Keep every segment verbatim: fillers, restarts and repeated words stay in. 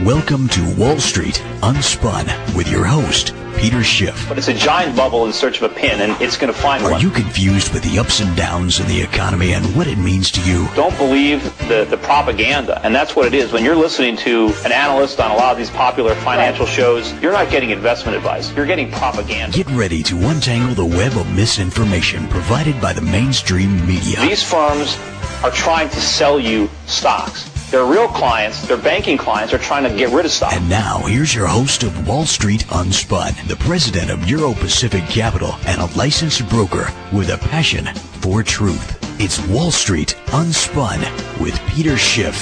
Welcome to Wall Street Unspun with your host, Peter Schiff. But it's a giant bubble in search of a pin, and it's going to find Are one. you confused with the ups and downs in the economy and what it means to you? Don't believe the, the propaganda, and that's what it is. When you're listening to an analyst on a lot of these popular financial shows, you're not getting investment advice. You're getting propaganda. Get ready to untangle the web of misinformation provided by the mainstream media. These firms are trying to sell you stocks. Their real clients, their banking clients, are trying to get rid of stock. And now, here's your host of Wall Street Unspun, the president of Euro Pacific Capital and a licensed broker with a passion for truth. It's Wall Street Unspun with Peter Schiff.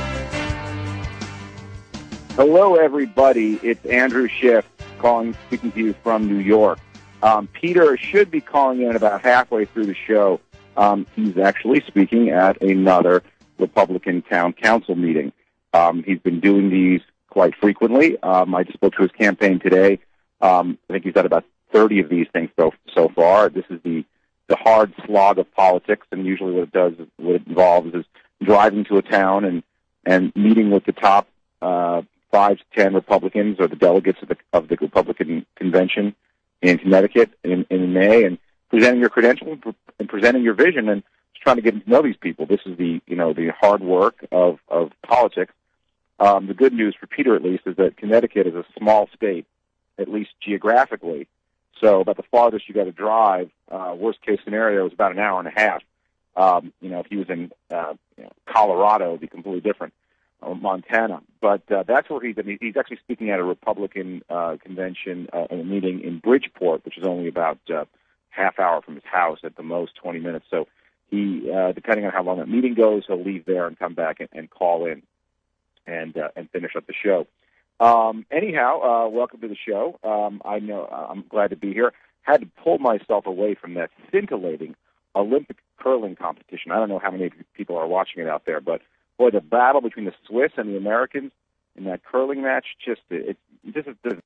Hello, everybody. It's Andrew Schiff calling, speaking to you from New York. Um, Peter should be calling in about halfway through the show. Um, he's actually speaking at another Republican town council meeting. Um, he's been doing these quite frequently. Um, I just spoke to his campaign today. Um, I think he's had about thirty of these things so so far. This is the the hard slog of politics, and usually what it does, is, what it involves, is driving to a town and and meeting with the top uh, five to ten Republicans or the delegates of the of the Republican convention in Connecticut in, in May, and presenting your credentials and presenting your vision and trying to get to know these people. This is the, you know, the hard work of, of politics. Um, the good news for Peter, at least, is that Connecticut is a small state, at least geographically. So about the farthest you got to drive, uh, worst case scenario, is about an hour and a half. Um, you know, if he was in uh, you know, Colorado, it would be completely different, or Montana. But uh, that's where he's, I mean, he's actually speaking at a Republican uh, convention, uh, a meeting in Bridgeport, which is only about uh, half hour from his house, at the most twenty minutes. So He, uh, depending on how long that meeting goes, he'll leave there and come back and, and call in and uh, and finish up the show. Um, anyhow, uh, welcome to the show. Um, I know uh, I'm glad to be here. Had to pull myself away from that scintillating Olympic curling competition. I don't know how many people are watching it out there, but boy, the battle between the Swiss and the Americans in that curling match, just it, it just it,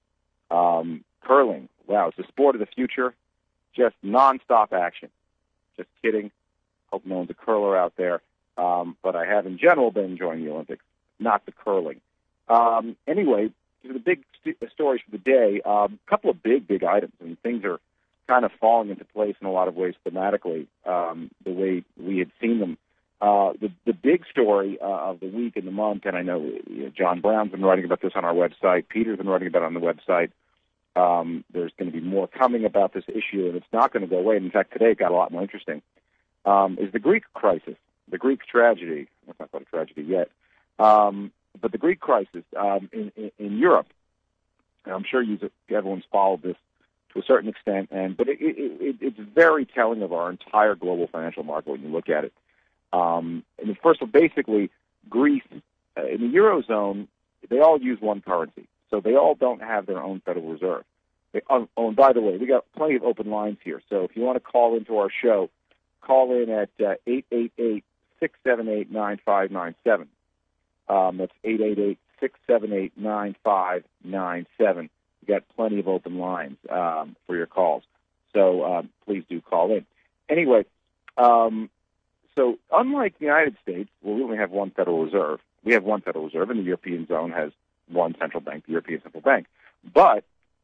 um, curling. Wow, it's the sport of the future. Just nonstop action. Just kidding. Hope no one's a curler out there. Um, but I have, in general, been enjoying the Olympics, not the curling. Um, anyway, the big st- stories for the day, a um, couple of big, big items, and things are kind of falling into place in a lot of ways thematically, um, the way we had seen them. Uh, the, the big story uh, of the week and the month, and I know, you know John Brown's been writing about this on our website, Peter's been writing about it on the website. Um, there's going to be more coming about this issue, and it's not going to go away. And in fact, today it got a lot more interesting, um, is the Greek crisis, the Greek tragedy. It's not quite a tragedy yet, um, but the Greek crisis um, in, in, in Europe. And I'm sure you, everyone's followed this to a certain extent, and but it, it, it, it's very telling of our entire global financial market when you look at it. Um, and first of all, basically, Greece, uh, in the Eurozone, they all use one currency. So they all don't have their own Federal Reserve. They, oh, oh, and by the way, we got plenty of open lines here. So if you want to call into our show, call in at uh, eight eight eight, six seven eight, nine five nine seven. Um, that's eight eight eight, six seven eight, nine five nine seven. We got plenty of open lines um, for your calls. So um, please do call in. Anyway, um, so unlike the United States, where we only have one Federal Reserve, we have one Federal Reserve, and the European zone has one central bank, the European Central Bank. But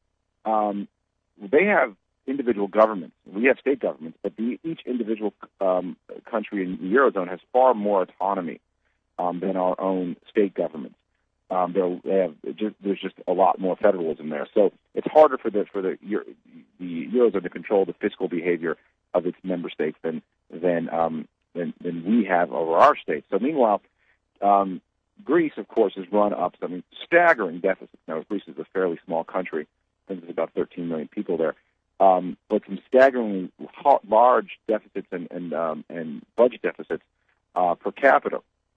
um, they have individual governments. We have state governments, but the, each individual um, country in the Eurozone has far more autonomy um, than our own state governments. Um, they have just, there's just a lot more federalism there. So it's harder for the for the, the Eurozone to control the fiscal behavior of its member states than than um, than, than we have over our states. So meanwhile, um, Greece, of course, has run up some staggering deficits. Now, Greece is a fairly small country. I think there's about thirteen million people there. Um, but some staggeringly large deficits and and, um, and budget deficits uh, per capita.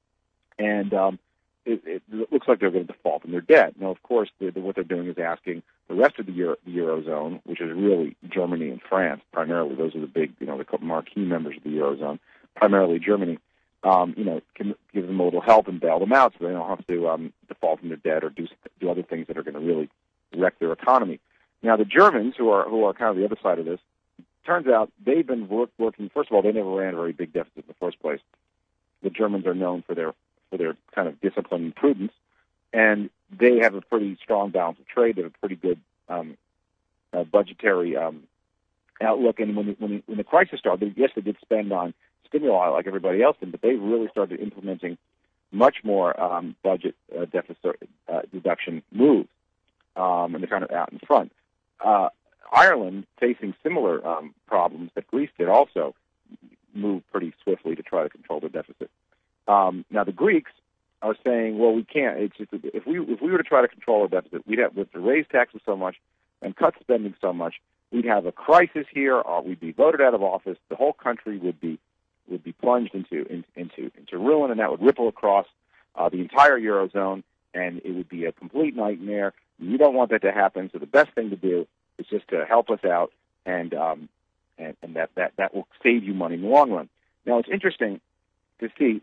And um, it, it, it looks like they're going to default in their debt. Now, of course, the, the, what they're doing is asking the rest of the, Euro, the Eurozone, which is really Germany and France primarily. Those are the big, you know, the marquee members of the Eurozone, primarily Germany. Um, you know, can give them a little help and bail them out so they don't have to um, default in their debt or do do other things that are going to really wreck their economy. Now, the Germans, who are who are kind of the other side of this, turns out they've been work, working. First of all, they never ran a very big deficit in the first place. The Germans are known for their for their kind of discipline and prudence, and they have a pretty strong balance of trade. They have a pretty good um, uh, budgetary um, outlook. And when the, when, the, when the crisis started, yes, they did spend on stimuli like everybody else did, but they really started implementing much more um, budget uh, deficit uh, reduction moves, um, and they're kind of out in front. Uh, Ireland, facing similar um, problems that Greece did, also moved pretty swiftly to try to control the deficit. Um, now, the Greeks are saying, well, we can't. It's just, if we if we were to try to control our deficit, we'd have, we'd have to raise taxes so much and cut spending so much. We'd have a crisis here, or we'd be voted out of office. The whole country would be would be plunged into in, into into ruin, and that would ripple across uh, the entire eurozone, and it would be a complete nightmare. You don't want that to happen. So the best thing to do is just to help us out, and um, and, and that, that that will save you money in the long run. Now, it's interesting to see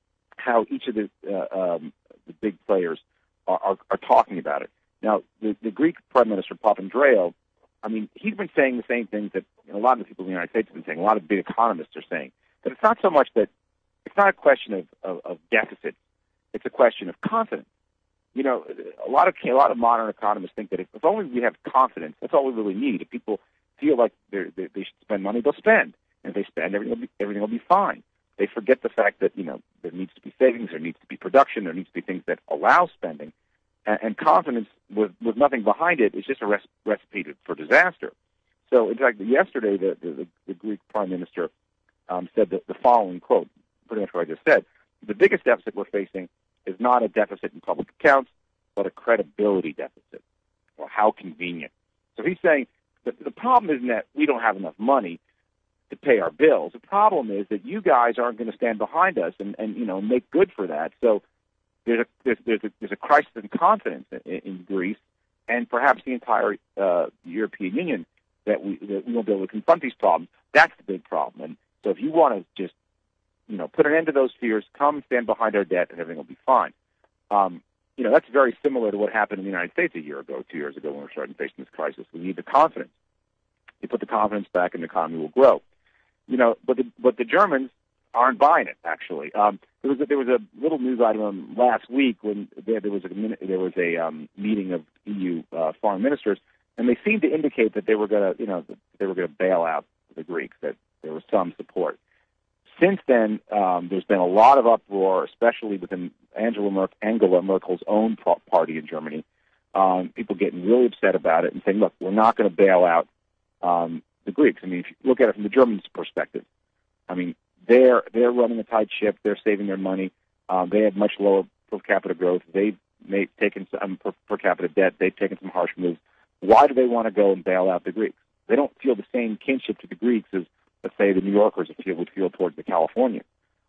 how each of the uh, um, the big players are, are, are talking about it. Now, the, the Greek Prime Minister Papandreou, I mean, he's been saying the same things that you know, a lot of the people in the United States have been saying. A lot of big economists are saying that it's not so much that it's not a question of, of, of deficit; it's a question of confidence. You know, a lot of a lot of modern economists think that if, if only we have confidence, that's all we really need. If people feel like they're, they they should spend money, they'll spend, and if they spend, everything will be everything will be fine. They forget the fact that, you know, there needs to be savings, there needs to be production, there needs to be things that allow spending. And, and confidence with, with nothing behind it is just a res- recipe to, for disaster. So, in fact, yesterday, the, the, the Greek Prime Minister um, said the, the following quote, pretty much what I just said. The biggest deficit we're facing is not a deficit in public accounts, but a credibility deficit. Well, how convenient. So he's saying that the problem isn't that we don't have enough money to pay our bills. The problem is that you guys aren't going to stand behind us and, and you know make good for that. So there's a there's there's a, there's a crisis in confidence in, in Greece and perhaps the entire uh, European Union that we that we won't be able to confront these problems. That's the big problem. And so if you want to just you know put an end to those fears, come stand behind our debt, and everything will be fine. Um, you know that's very similar to what happened in the United States a year ago, two years ago when we were starting facing this crisis. We need the confidence. You put the confidence back, and the economy will grow. You know, but the but the Germans aren't buying it. Actually, um, there was a, there was a little news item last week when there, there was a there was a um, meeting of E U uh, foreign ministers, and they seemed to indicate that they were going to you know they were going to bail out the Greeks. That there was some support. Since then, um, there's been a lot of uproar, especially within Angela, Mer- Angela Merkel's own pro- party in Germany. Um, people getting really upset about it and saying, "Look, we're not going to bail out." Um, The Greeks. I mean, if you look at it from the Germans' perspective, I mean, they're they're running a tight ship. They're saving their money. Um, they have much lower per capita growth. They've made, taken some per, per capita debt. They've taken some harsh moves. Why do they want to go and bail out the Greeks? They don't feel the same kinship to the Greeks as, let's say, the New Yorkers would feel, would feel towards the Californians.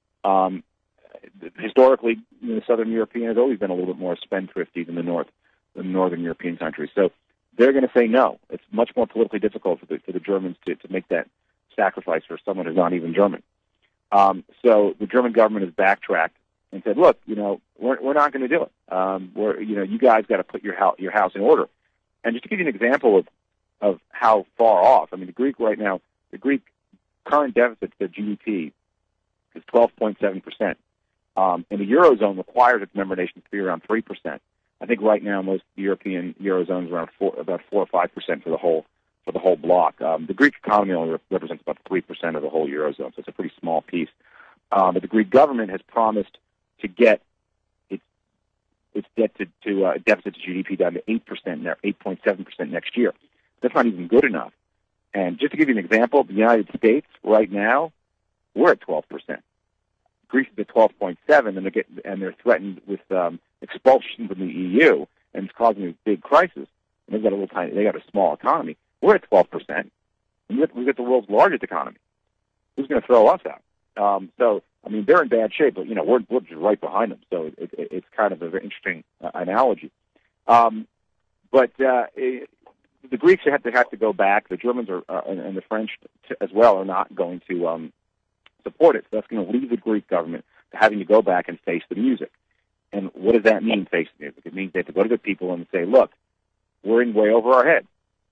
Um, historically, you know, the Southern European has always been a little bit more spendthrifty than the North, the Northern European countries. So they're going to say no. It's much more politically difficult for the, for the Germans to, to make that sacrifice for someone who's not even German. Um, so the German government has backtracked and said, "Look, you know, we're we're not going to do it. Um, we're you know, you guys got to put your house your house in order." And just to give you an example of of how far off, I mean, the Greek right now, the Greek current deficit to their G D P is twelve point seven percent, um, and the eurozone requires its member nations to be around three percent. I think right now most European eurozones are around four, about four or five percent for the whole for the whole block. Um, the Greek economy only re- represents about three percent of the whole eurozone, so it's a pretty small piece. Um, but the Greek government has promised to get its its debt to, to uh, deficit to G D P down to eight percent, eight point seven percent next year. That's not even good enough. And just to give you an example, the United States right now we're at twelve percent. Greece is at twelve point seven, and they're getting, and they're threatened with um, expulsion from the E U, and it's causing a big crisis. And they've got a little tiny, they got a small economy. We're at twelve percent, and we've got the world's largest economy. Who's going to throw us out? Um, so, I mean, they're in bad shape, but you know, we're, we're just right behind them. So it, it, it's kind of a very interesting uh, analogy. Um, but uh, it, the Greeks have to have to go back. The Germans are, uh, and, and the French t- as well are not going to um, support it. So that's going to leave the Greek government to having to go back and face the music. And what does that mean, face the music? It means they have to go to the people and say, look, we're in way over our head.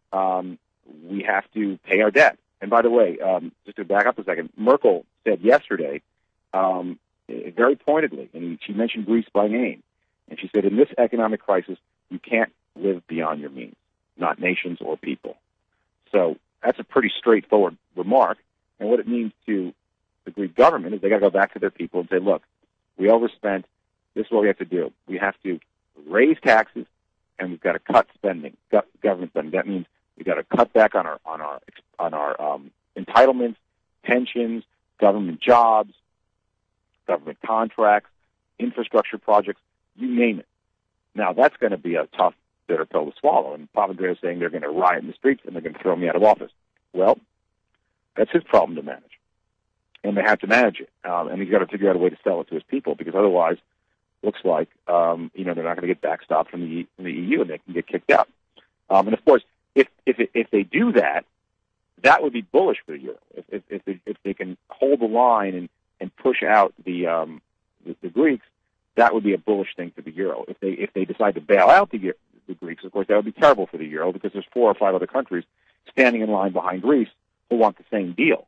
Um, we have to pay our debt. And by the way, um, just to back up a second, Merkel said yesterday, um, very pointedly, and she mentioned Greece by name, And she said, in this economic crisis, you can't live beyond your means, not nations or people. So that's a pretty straightforward remark. And what it means to the Greek government is they got to go back to their people and say, look, we overspent. This is what we have to do. We have to raise taxes, and we've got to cut spending, government spending. That means we've got to cut back on our on our on our um, entitlements, pensions, government jobs, government contracts, infrastructure projects, you name it. Now, that's going to be a tough, bitter pill to swallow. And Papandreou is saying they're going to riot in the streets and they're going to throw me out of office. Well, that's his problem to manage. And they have to manage it. Um, and he's got to figure out a way to sell it to his people, because otherwise, looks like, um, you know, they're not going to get backstopped from the, from the E U and they can get kicked out. Um, and, of course, if if it, if they do that, that would be bullish for the euro. If if, if, they, if they can hold the line and, and push out the, um, the the Greeks, that would be a bullish thing for the euro. If they if they decide to bail out the the Greeks, of course, that would be terrible for the euro, because there's four or five other countries standing in line behind Greece who want the same deal.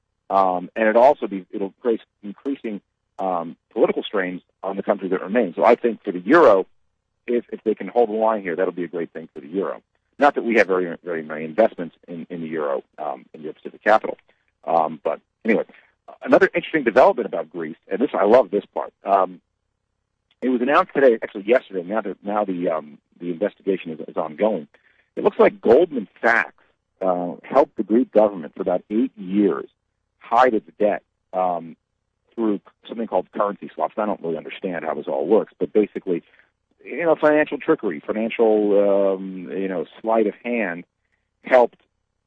Um, and it also be it'll create increasing um, political strains on the countries that remain. So I think for the euro, if if they can hold the line here, that'll be a great thing for the euro. Not that we have very very many investments in, in the euro um, in the Pacific capital, um, but anyway, another interesting development about Greece, and this I love this part. Um, it was announced today, actually yesterday. Now that now the um, the investigation is, is ongoing. It looks like Goldman Sachs uh, helped the Greek government for about eight years hide its debt um, through something called currency swaps. I don't really understand how this all works, but basically, you know, financial trickery, financial, um, you know, sleight of hand helped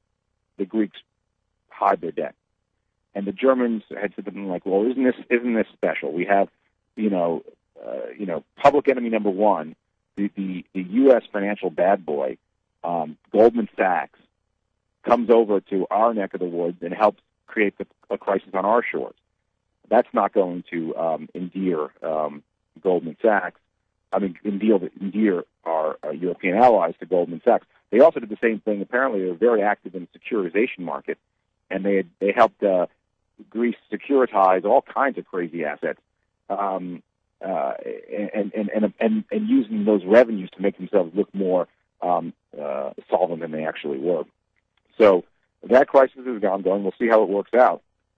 the Greeks hide their debt. And the Germans had said something like, "Well, isn't this isn't this special? We have, you know, uh, you know, public enemy number one, the the, the U S financial bad boy, um, Goldman Sachs, comes over to our neck of the woods and helps create the, a crisis on our shores. That's not going to um, endear um, Goldman Sachs. I mean, endear, endear our uh, European allies to Goldman Sachs. They also did the same thing. Apparently, they were very active in the securitization market, and they had, they helped uh, Greece securitize all kinds of crazy assets, um, uh, and, and, and, and, and using those revenues to make themselves look more um, uh, solvent than they actually were. So that crisis is ongoing. We'll see how it works out.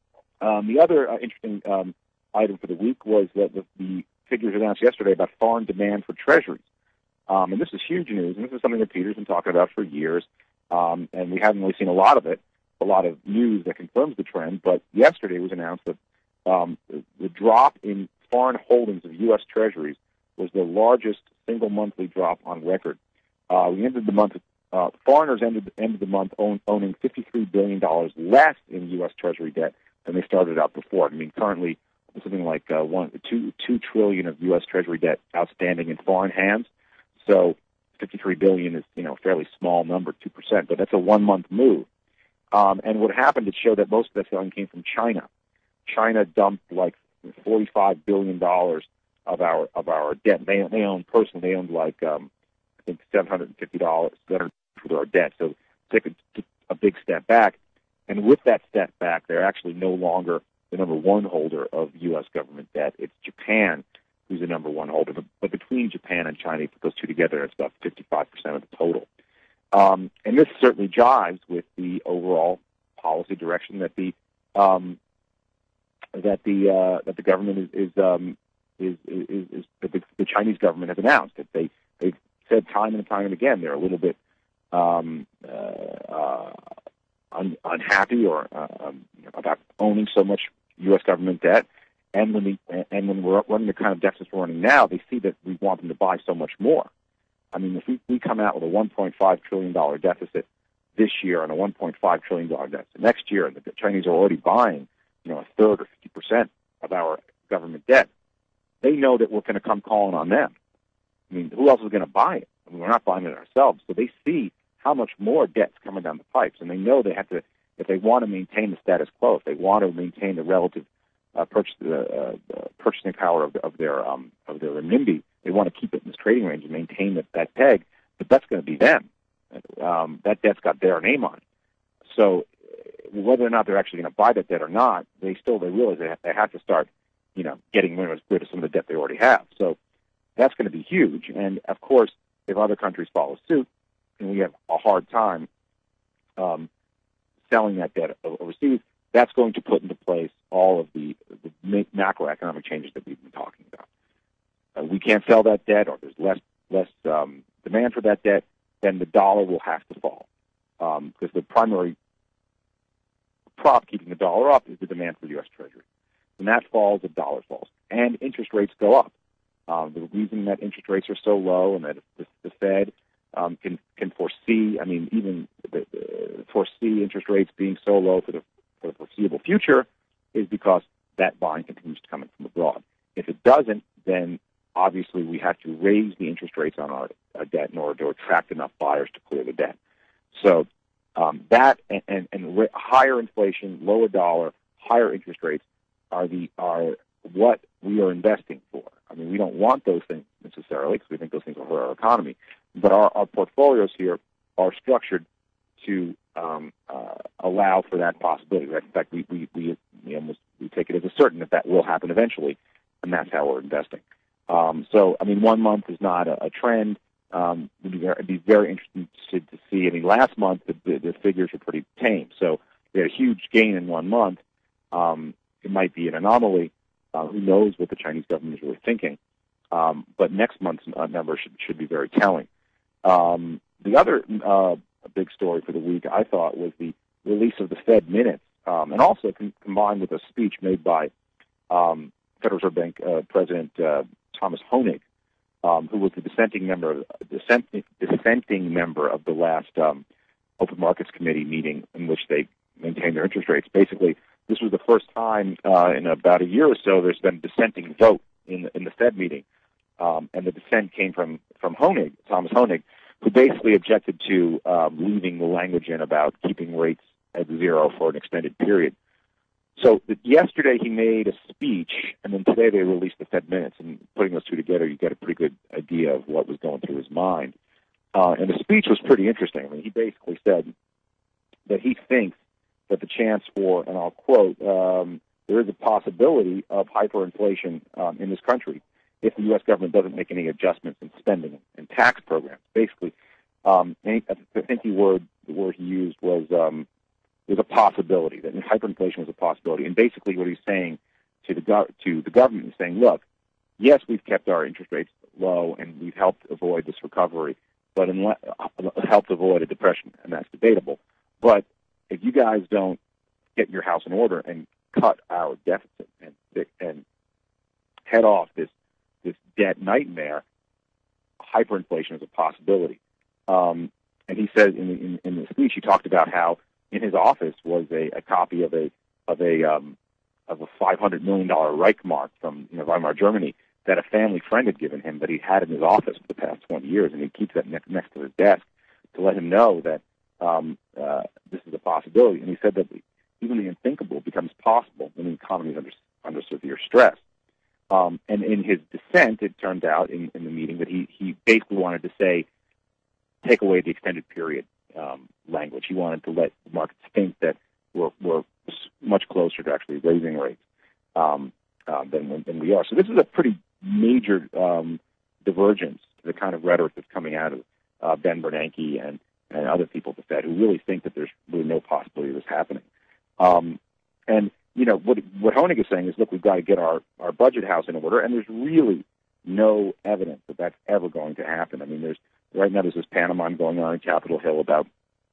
Um, the other uh, interesting um, item for the week was that the, the figures announced yesterday about foreign demand for treasuries. Um, and this is huge news, and this is something that Peter's been talking about for years, um, and we haven't really seen a lot of it, a lot of news that confirms the trend, but yesterday it was announced that um, the, the drop in foreign holdings of U S treasuries was the largest single monthly drop on record. Uh, we ended the month, uh, foreigners ended, ended the month own, owning fifty-three billion dollars less in U S treasury debt than they started out before. I mean, currently, something like uh, one, two, two trillion of U S treasury debt outstanding in foreign hands. So fifty-three billion dollars is, you know, a fairly small number, two percent, but that's a one-month move. Um, and what happened, it showed that most of that selling came from China. China dumped like forty-five billion dollars of our of our debt. They they owned personally, they owned like um, I think seven hundred fifty dollars for our debt. So take a, a big step back. And with that step back, they're actually no longer the number one holder of U S government debt. It's Japan who's the number one holder. But, but between Japan and China, you put those two together, it's about fifty-five percent of the total. Um, and this certainly jives with the overall policy direction that the um, that the uh, that the government is is, um, is, is, is that the, the Chinese government has announced. That they they've said time and time and again they're a little bit um, uh, uh, un, unhappy or uh, um, about owning so much U S government debt. And when we and when we're running the kind of deficits we're running now, they see that we want them to buy so much more. I mean, if we, we come out with a one point five trillion dollars deficit this year and a one point five trillion dollars deficit next year, and the Chinese are already buying, you know, a third or fifty percent of our government debt, they know that we're going to come calling on them. I mean, who else is going to buy it? I mean, we're not buying it ourselves. So they see how much more debt's coming down the pipes, and they know they have to, if they want to maintain the status quo, if they want to maintain the relative uh, purchase, uh, uh, purchasing power of, of their um, of their renminbi, they want to keep it in this trading range and maintain that, that peg, but that's going to be them. Um, that debt's got their name on it. So whether or not they're actually going to buy that debt or not, they still they realize they have, they have to start, you know, getting rid of some of the debt they already have. So that's going to be huge. huge. And, of course, if other countries follow suit, and we have a hard time um, selling that debt overseas, that's going to put into place all of the, the macroeconomic changes that we've been talking about. Uh, we can't sell that debt, or there's less less um, demand for that debt, then the dollar will have to fall. Um, because the primary prop keeping the dollar up is the demand for U S Treasury. When that falls, the dollar falls. And interest rates go up. Um, the reason that interest rates are so low and that the, the Fed um, can can foresee, I mean, even the, the, foresee interest rates being so low for the, for the foreseeable future is because that buying continues to come in from abroad. If it doesn't, then obviously we have to raise the interest rates on our, our debt in order to attract enough buyers to clear the debt. So um, that and, and, and re- higher inflation, lower dollar, higher interest rates are the are what we are investing for. I mean, we don't want those things necessarily because we think those things will hurt our economy. But our, our portfolios here are structured to um, uh, allow for that possibility. In fact, we we we, we almost we take it as a certain that that will happen eventually, and that's how we're investing. Um, so, I mean, one month is not a, a trend. Um, it'd, be very, it'd be very interesting to see. I mean, last month the, the, the figures were pretty tame, so we had a huge gain in one month. Um, it might be an anomaly. Uh, who knows what the Chinese government is really thinking? Um, but next month's uh, number should should be very telling. Um, the other uh, big story for the week, I thought, was the release of the Fed minutes, um, and also com- combined with a speech made by um, Federal Reserve Bank uh, President uh, Thomas Honig, um, who was the dissenting member, dissenting, dissenting member of the last um, Open Markets Committee meeting in which they maintained their interest rates. Basically, this was the first time uh, in about a year or so there's been a dissenting vote in the, in the Fed meeting, um, and the dissent came from from Honig, Thomas Honig, who basically objected to um, leaving the language in about keeping rates at zero for an extended period. So the, yesterday he made a speech, and then today they released the Fed minutes. And putting those two together, you get a pretty good idea of what was going through his mind. Uh, and the speech was pretty interesting. I mean, he basically said that he thinks that the chance for, and I'll quote, um, there is a possibility of hyperinflation um, in this country if the U S government doesn't make any adjustments in spending and tax programs. Basically, um, I think the word the word he used was um, was a possibility, that hyperinflation was a possibility. And basically what he's saying to the go- to the government is saying, look, yes, we've kept our interest rates low and we've helped avoid this recovery, but unless, uh, helped avoid a depression, and that's debatable. But if you guys don't get your house in order and cut our deficit and and head off this this debt nightmare, hyperinflation is a possibility. Um, and he said in, in, in the speech, he talked about how in his office was a, a copy of a of a um, of a five hundred million dollar Reichmark from you know, Weimar Germany that a family friend had given him that he had in his office for the past twenty years, and he keeps that next, next to his desk to let him know that um, uh, this is a possibility. And he said that even the unthinkable becomes possible when the economy is under under severe stress. Um, and in his dissent, it turned out in, in the meeting that he, he basically wanted to say, take away the extended period um, language. He wanted to let the markets think that we're, we're much closer to actually raising rates um, uh, than, than we are. So this is a pretty major um, divergence to the kind of rhetoric that's coming out of uh, Ben Bernanke and, and other people at the Fed who really think that there's really no possibility of this happening. Um, and You know, what what Honig is saying is, look, we've got to get our, our budget house in order, and there's really no evidence that that's ever going to happen. I mean, there's right now there's this pantomime going on in Capitol Hill about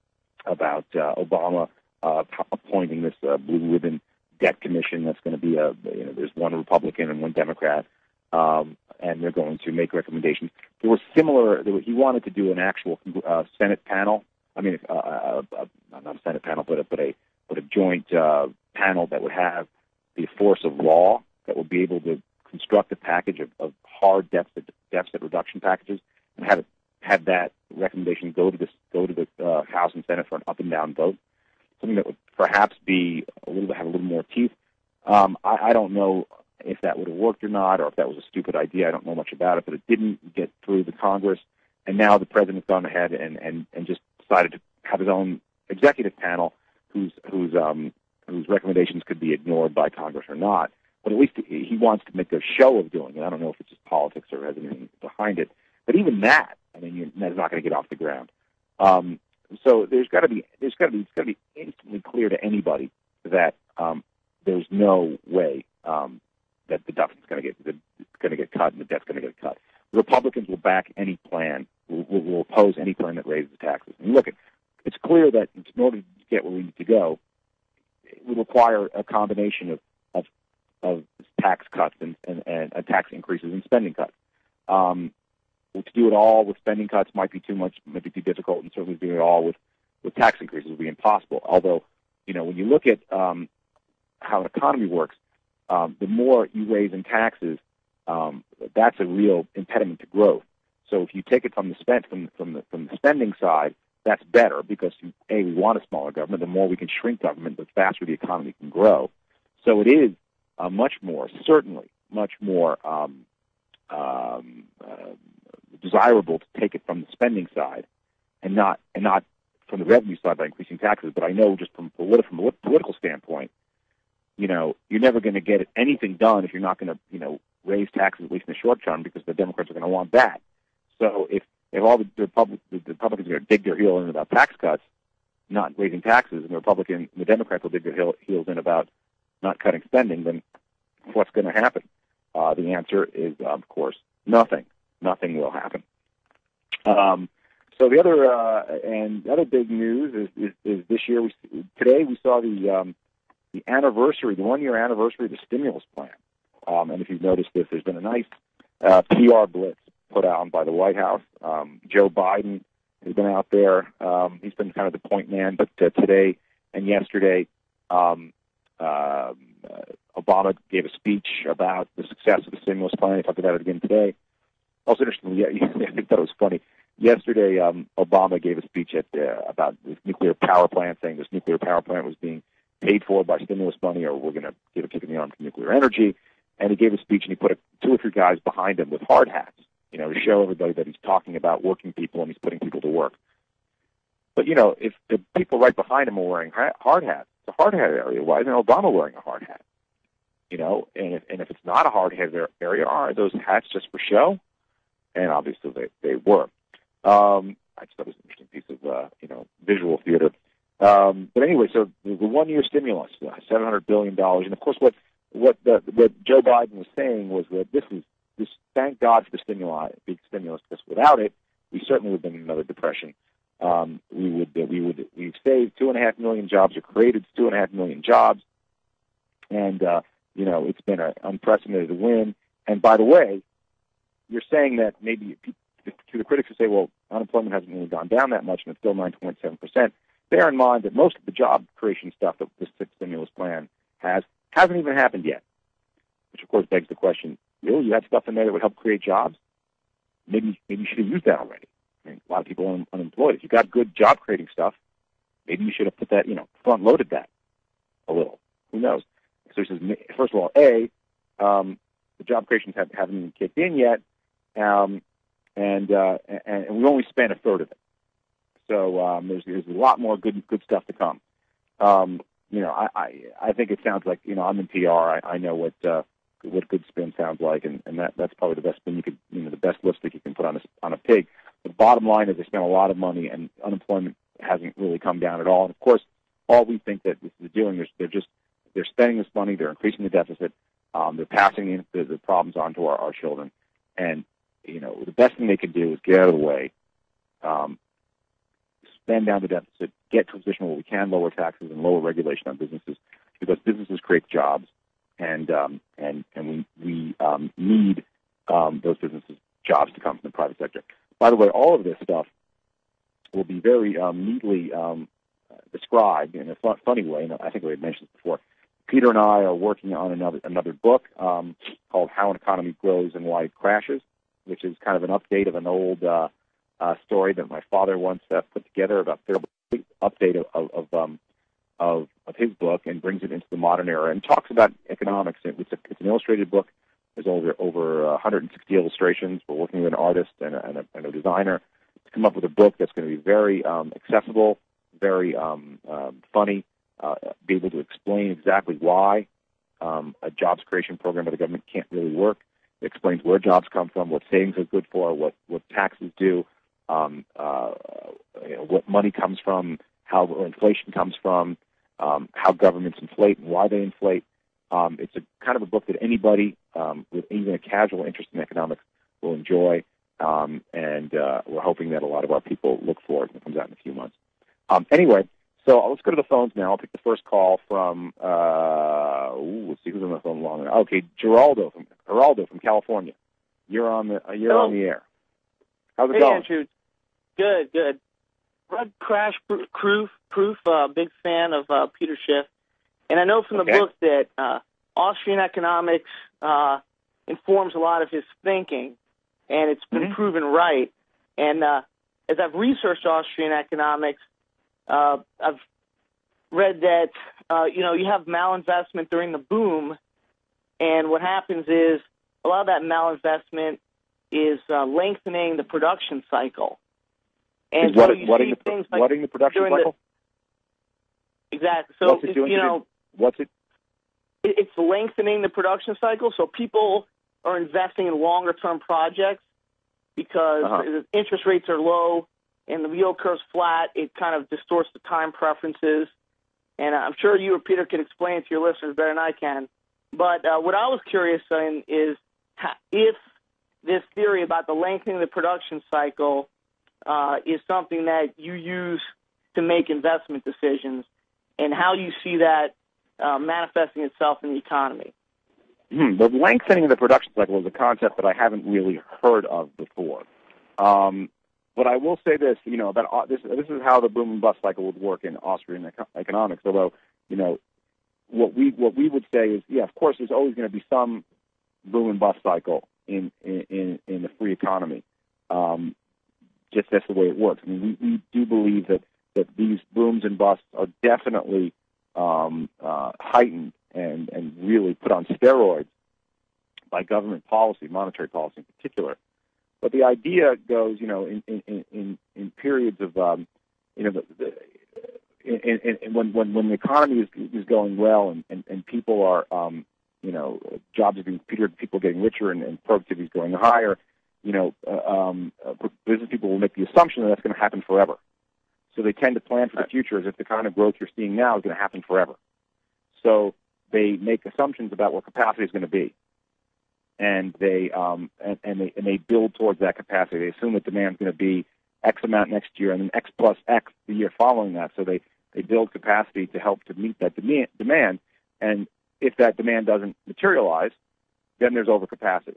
about uh, Obama uh, appointing this uh, blue ribbon debt commission that's going to be a, you know, there's one Republican and one Democrat, um, and they're going to make recommendations. There was similar, there was, he wanted to do an actual uh, Senate panel. I mean, uh, uh, uh, not a Senate panel, but a, but a but a joint uh, panel that would have the force of law, that would be able to construct a package of, of hard deficit deficit reduction packages and have it, have that recommendation go to this go to the uh, House and Senate for an up and down vote. Something that would perhaps be a little bit have a little more teeth. Um, I, I don't know if that would have worked or not, or if that was a stupid idea. I don't know much about it, but it didn't get through the Congress, and now the president's gone ahead and, and, and just decided to have his own executive panel whose whose um, whose recommendations could be ignored by Congress or not. but at least he wants to make a show of doing it. I don't know if it's just politics or has anything behind it. But even that, I mean, you're, that's not going to get off the ground. Um, so there's got to be there's got to be it's got to be instantly clear to anybody that um, there's no way um, that the deficit's going to get going to get cut and the debt's going to get cut. The Republicans will back any plan, will, will, will oppose any plan that raises taxes. And look, it's clear that in order to get where we need to go, it would require a combination of of, of tax cuts and, and, and uh, tax increases and spending cuts. Um, to do it all with spending cuts might be too much, might be too difficult, and certainly doing it all with, with tax increases would be impossible. Although, you know, when you look at um, how an economy works, um, the more you raise in taxes, um, that's a real impediment to growth. So if you take it from the spend from from the from the spending side, that's better because you, a we want a smaller government. The more we can shrink government, the faster the economy can grow. So it is uh, much more, certainly much more um, um, uh, desirable to take it from the spending side and not and not from the revenue side by increasing taxes. But I know just from politi- from a political standpoint, you know, you're never going to get anything done if you're not going to, you know, raise taxes, at least in the short term, because the Democrats are going to want that. So if, if all the, the, Republic, the, the Republicans are going to dig their heel in about tax cuts, not raising taxes, and the Republican, the Democrats will dig their heel, heels in about not cutting spending, then what's going to happen? Uh, the answer is, uh, of course, nothing. Nothing will happen. Um, so the other uh, and the other big news is, is, is this year. We, today we saw the um, the anniversary, the one year anniversary of the stimulus plan. Um, and if you've noticed this, there's been a nice uh, P R blitz put out by the White House. Um, Joe Biden has been out there. Um, he's been kind of the point man. But uh, today and yesterday, um, uh, Obama gave a speech about the success of the stimulus plan. He talked about it again today. Also interesting, yeah, I think that was funny. Yesterday, um, Obama gave a speech at uh, about this nuclear power plant, saying this nuclear power plant was being paid for by stimulus money, or we're going to give a kick in the arm to nuclear energy. And he gave a speech, and he put a, two or three guys behind him with hard hats, you know, to show everybody that he's talking about working people and he's putting people to work. But, you know, if the people right behind him are wearing ha- hard hats, it's a hard hat area. Why isn't Obama wearing a hard hat? You know, and if, and if it's not a hard hat area, are those hats just for show? And obviously they, they were. Um, I just thought it was an interesting piece of, uh, you know, visual theater. Um, but anyway, so the, the one-year stimulus, uh, seven hundred billion dollars. And, of course, what what the, what Joe Biden was saying was that this is, this, thank God for the stimuli, big stimulus, because without it, we certainly would have been in another depression. Um, we would, uh, we would, we've saved two and a half million jobs, or created two and a half million jobs. And, uh, you know, it's been an unprecedented win. And by the way, you're saying that maybe to the critics who say, well, unemployment hasn't really gone down that much and it's still nine point seven percent. Bear in mind that most of the job creation stuff that this stimulus plan has hasn't even happened yet, which, of course, begs the question, really, you had stuff in there that would help create jobs? Maybe maybe you should have used that already. I mean, a lot of people are un- unemployed. If you've got good job-creating stuff, maybe you should have put that, you know, front-loaded that a little. Who knows? So he says, first of all, A, um, the job creations have, haven't even kicked in yet, um, and, uh, and and we only spent a third of it. So um, there's there's a lot more good good stuff to come. Um, you know, I, I I think it sounds like, you know, I'm in P R. I, I know what uh, what good spin sounds like, and, and that that's probably the best spin you could, you know, the best lipstick you can put on a on a pig. The bottom line is they spent a lot of money, and unemployment hasn't really come down at all. And of course, all we think that this is doing is they're just they're spending this money, they're increasing the deficit, um, they're passing the, the problems on to our, our children, and you know, the best thing they can do is get out of the way, um, spend down the deficit, get to a position where we can lower taxes and lower regulation on businesses, because businesses create jobs, and um, and and we we um, need um, those businesses jobs to come from the private sector. By the way, all of this stuff will be very um, neatly um, described in a fun, funny way. And I think we had mentioned this before. Peter and I are working on another another book um, called "How an Economy Grows and Why It Crashes," which is kind of an update of an old uh, uh, story that my father once uh, put together about the update of of, of, um, of of his book, and brings it into the modern era and talks about economics. It's, a, it's an illustrated book. There's over over one hundred sixty illustrations. We're working with an artist and a, and a, and a designer to come up with a book that's going to be very um, accessible, very um, um, funny, uh, be able to explain exactly why um, a jobs creation program by the government can't really work. It explains where jobs come from, what savings are good for, what, what taxes do, um, uh, you know, what money comes from, how inflation comes from, um, how governments inflate and why they inflate. Um, it's a kind of a book that anybody um, with even a casual interest in economics will enjoy, um, and uh, we're hoping that a lot of our people look for it when it comes out in a few months. Um, anyway, so let's go to the phones now. I'll pick the first call from, uh, ooh, let's see who's on the phone long enough. Okay, Geraldo from Geraldo from California. You're on the uh, you're Hello. on the air. How's it hey, going? Andrew. Good, good. Read Crash Proof, Proof. Uh, big fan of uh, Peter Schiff, and I know from the Okay. book that uh, Austrian economics uh, informs a lot of his thinking, and it's been Mm-hmm. proven right. And uh, as I've researched Austrian economics, uh, I've read that uh, you know you have malinvestment during the boom, and what happens is a lot of that malinvestment is uh, lengthening the production cycle. And Is what, so you whatting, see the, things like whatting the production during the- cycle? exactly. So What's it if, doing you to the- know, What's it? it, it's lengthening the production cycle. So people are investing in longer term projects because Uh-huh. the interest rates are low and the yield curve's flat. It kind of distorts the time preferences. And I'm sure you or Peter can explain it to your listeners better than I can. But uh, what I was curious in is ha- if this theory about the lengthening of the production cycle uh, is something that you use to make investment decisions, and how you see that uh, manifesting itself in the economy. Hmm, the lengthening of the production cycle is a concept that I haven't really heard of before. Um, but I will say this, you know, about uh, this. This is how the boom and bust cycle would work in Austrian eco- economics. Although, you know, what we what we would say is, yeah, of course, there's always going to be some boom and bust cycle in in in, in the free economy. Um, just that's the way it works. I mean, we, we do believe that that these booms and busts are definitely um, uh, heightened and, and really put on steroids by government policy, monetary policy in particular. But the idea goes, you know, in in, in, in periods of, um, you know, the, the, in, in, in when, when when the economy is is going well and, and, and people are, um, you know, jobs are being created, people are getting richer and, and productivity is going higher, you know, uh, um, uh, business people will make the assumption that that's going to happen forever. So they tend to plan for the future as if the kind of growth you're seeing now is going to happen forever. So they make assumptions about what capacity is going to be, and they um, and, and they and they build towards that capacity. They assume that demand is going to be X amount next year, and then X plus X the year following that. So they, they build capacity to help to meet that demand. Demand, and if that demand doesn't materialize, then there's overcapacity.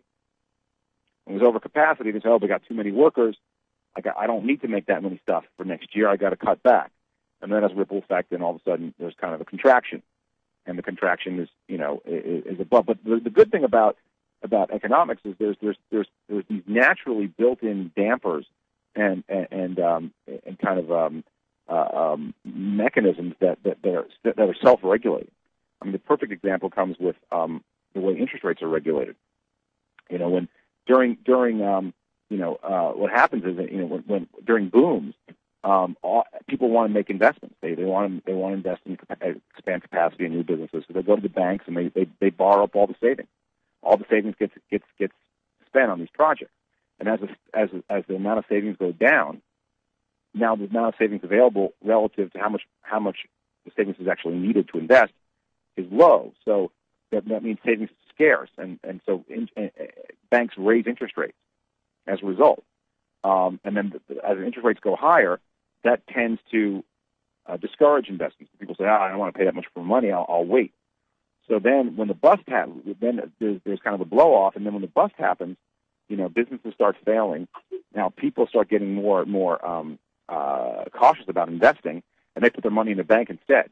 When there's overcapacity, they say, "Oh, we got too many workers. I, got, I don't need to make that many stuff for next year. I got to cut back." And then as a ripple effect, then all of a sudden there's kind of a contraction, and the contraction is, you know, is, is above. But the, the good thing about about economics is there's there's there's there's these naturally built-in dampers and and and, um, and kind of um, uh, um, mechanisms that that that are, that are self-regulating. I mean, the perfect example comes with um, the way interest rates are regulated. You know, when during during um, you know uh, what happens is that, you know when, when during booms. Um, all, people want to make investments. They they want to they want to invest in expand capacity in new businesses. So they go to the banks and they, they, they borrow up all the savings. All the savings gets gets gets spent on these projects. And as a, as a, as the amount of savings go down, now the amount of savings available relative to how much how much the savings is actually needed to invest is low. So that, that means savings is scarce, and and so in, uh, banks raise interest rates as a result. Um, and then the, as interest rates go higher, that tends to uh, discourage investments. People say, "Ah, I don't want to pay that much for money. I'll, I'll wait." So then, when the bust happens, then there's, there's kind of a blow off, and then when the bust happens, you know, businesses start failing. Now people start getting more and more um, uh, cautious about investing, and they put their money in the bank instead.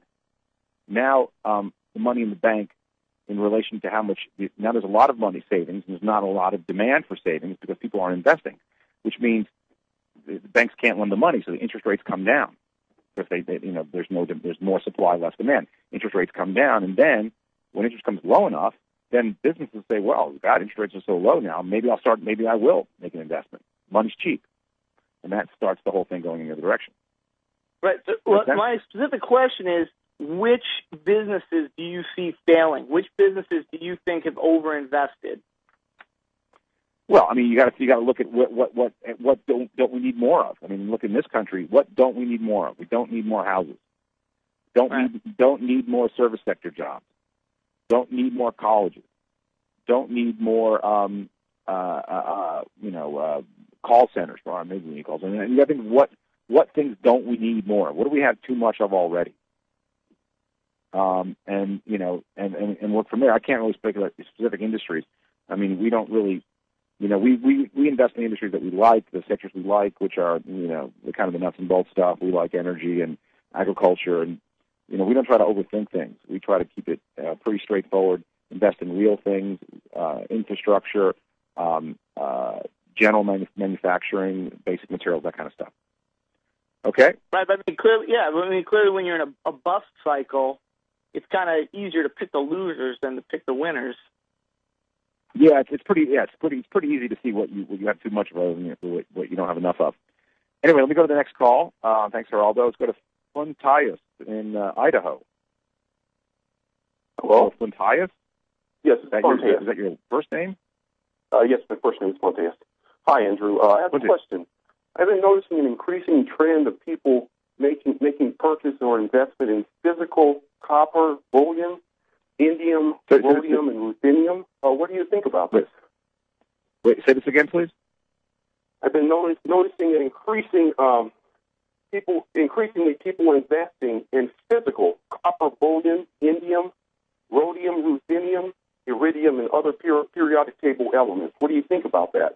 Now um, the money in the bank, in relation to how much now there's a lot of money savings, and there's not a lot of demand for savings because people aren't investing, which means the banks can't lend the money, so the interest rates come down because they, they, you know, there's no, there's more supply, less demand. Interest rates come down, and then when interest comes low enough, then businesses say, "Well, God, interest rates are so low now. Maybe I'll start. Maybe I will make an investment. Money's cheap," and that starts the whole thing going in the other direction. Right. So, well, my specific question is, which businesses do you see failing? Which businesses do you think have overinvested? Well, I mean, you got to you got to look at what what what what don't don't we need more of? I mean, look in this country. What don't we need more of? We don't need more houses. Don't Right. need don't need more service sector jobs. Don't need more colleges. Don't need more um, uh, uh, you know uh, call centers. Or maybe we need call centers. And I think what what things don't we need more? What do we have too much of already? Um, and you know, and, and and look from there. I can't really speculate specific industries. I mean, we don't really. You know, we, we, we invest in industries that we like, the sectors we like, which are, you know, the kind of the nuts and bolts stuff. We like energy and agriculture, and, you know, we don't try to overthink things. We try to keep it uh, pretty straightforward, invest in real things, uh, infrastructure, um, uh, general manu- manufacturing, basic materials, that kind of stuff. Okay? Right, but I mean, clearly, yeah, I mean, clearly when you're in a, a bust cycle, it's kind of easier to pick the losers than to pick the winners. Yeah, it's, it's pretty. Yeah, it's pretty. It's pretty easy to see what you what you have too much of, and what, what you don't have enough of. Anyway, let me go to the next call. Uh, thanks, Geraldo. Let's go to Funtius in uh, Idaho. Hello, Funtius. Yes, Is it's that, your, Fontius. is that your first name? Uh, yes, my first name is Fontius. Hi, Andrew. Uh, I have a Fontius. question. I've been noticing an increasing trend of people making making purchase or investment in physical copper, bullion, indium, So- so- rhodium, and ruthenium. Uh, what do you think about this? Wait, say this again, please. I've been notice, noticing an increasing um, people, increasingly people investing in physical copper, bullion, indium, rhodium, ruthenium, iridium, and other peri- periodic table elements. What do you think about that?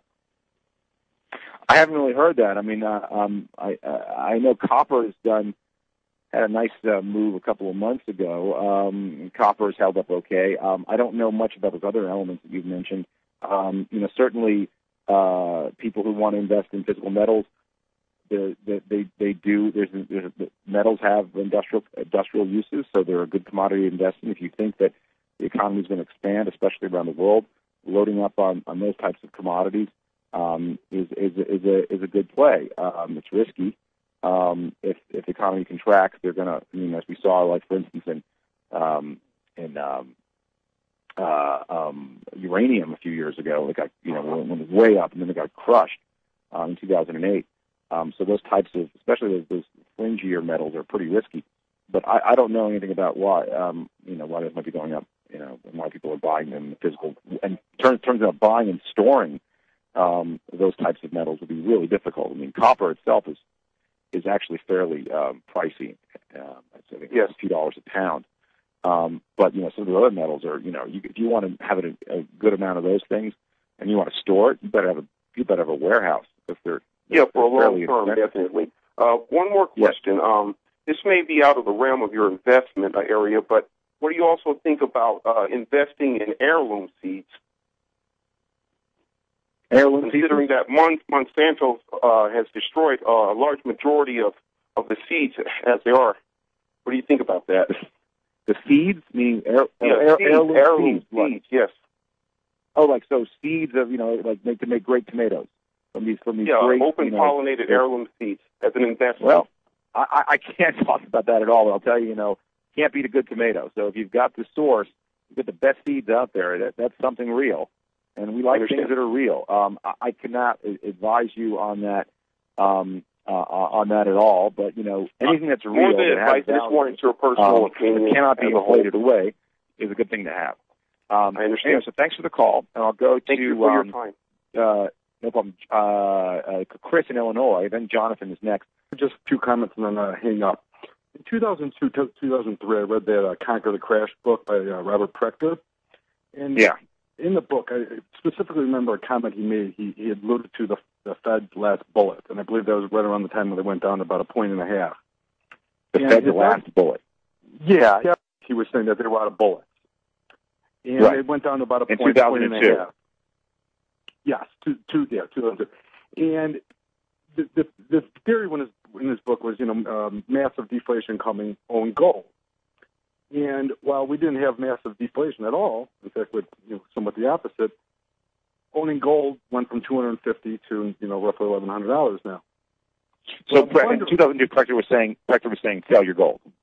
I haven't really heard that. I mean, uh, um, I uh, I know copper has done had a nice uh, move a couple of months ago. Um, copper has held up okay. Um, I don't know much about those other elements that you've mentioned. Um, you know, certainly uh, people who want to invest in physical metals, they they they do. There's, there's metals have industrial industrial uses, so they're a good commodity investing. If you think that the economy is going to expand, especially around the world, loading up on, on those types of commodities um, is is is a is a good play. Um, it's risky. Um, if if the economy contracts, they're going to. I mean, as we saw, like for instance, in um, in um, uh, um, uranium a few years ago, it got you know when it was way up, and then it got crushed um, in two thousand eight. Um, so those types of, especially those, those fringier metals, are pretty risky. But I, I don't know anything about why um, you know why those might be going up. You know, and why people are buying them in the physical. And turns turns out buying and storing um, those types of metals would be really difficult. I mean, copper itself is is actually fairly um, pricey. Um, I think Yes. it's a few dollars a pound. Um, but you know, some of the other metals are. You know, you, if you want to have a, a good amount of those things, and you want to store it, you better have a you better have a warehouse if they're Yeah, for a they're long fairly term, expensive. definitely. Uh, one more Yes. question. Um, this may be out of the realm of your investment uh, area, but what do you also think about uh, investing in heirloom seeds? Heirloom Considering that Mon- Monsanto uh, has destroyed uh, a large majority of, of the seeds as they are. What do you think about that? the seeds, meaning heir, Yeah, heir, seeds, heirloom heirloom seeds. what? seeds, yes. Oh, like so seeds of you know like make to make great tomatoes from these from these Yeah, great open you know, pollinated heirloom seeds as an investment. Well, I, I can't talk about that at all. But I'll tell you, you know, can't beat a good tomato. So if you've got the source, you've got the best seeds out there. That, that's something real, and we like Understand. things that are real. Um, I, I cannot advise you on that um, uh, on that at all. But you know, anything that's real More than that has advice, I just value, wanted your personal um, opinion. that cannot be as a whole. inflated away is a good thing to have. Um, I understand. Anyway, so thanks for the call, and I'll go Thank to you for um, your time. uh, no problem. Uh, uh, Chris in Illinois. Then Jonathan is next. Just a few comments and then uh, hang up. In two thousand two, two thousand three, I read that uh, Conquer the Crash book by uh, Robert Prechter. And Yeah. in the book, I specifically remember a comment he made. He, he alluded to the, the Fed's last bullet, and I believe that was right around the time when they went down to about a point and a half. The And Fed's his last bullet. Yeah, yeah, he was saying that they were out of bullets. And Right. they went down to about a In point, point and a two thousand two. half. Yes, two, two, yeah, two thousand two. And the, the, the theory in his, in his book was, you know, um, massive deflation coming on gold. And while we didn't have massive deflation at all, in fact, with you know, somewhat the opposite, owning gold went from two hundred fifty to you know roughly eleven hundred dollars now. So Well, in two thousand two, Prechter was saying Prechter was saying sell your gold.